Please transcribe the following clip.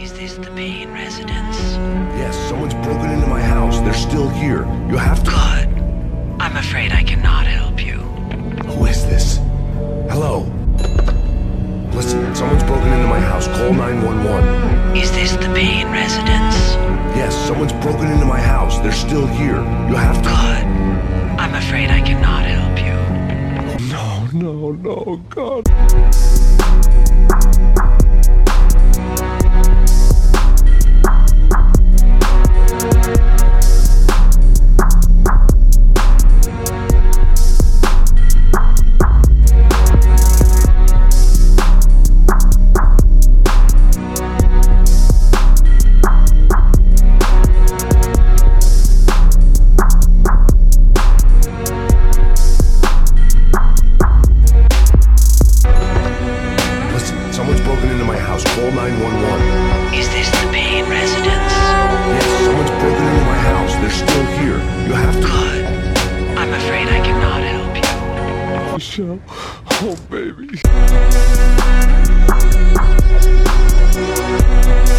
Is this the Payne residence? Yes, someone's broken into my house. They're still here. You have to... Good. I'm afraid I cannot help you. Who is this? Hello? Listen, someone's broken into my house. Call 911. Is this the Payne residence? Yes, someone's broken into my house. They're still here. You have to... Good. I'm afraid I cannot help you. No, God. Someone's broken into my house. Call 911. Is this the Payne residence? Yes, someone's broken into my house. They're still here. You have to... Good. I'm afraid I cannot help you. Michelle. Oh, baby.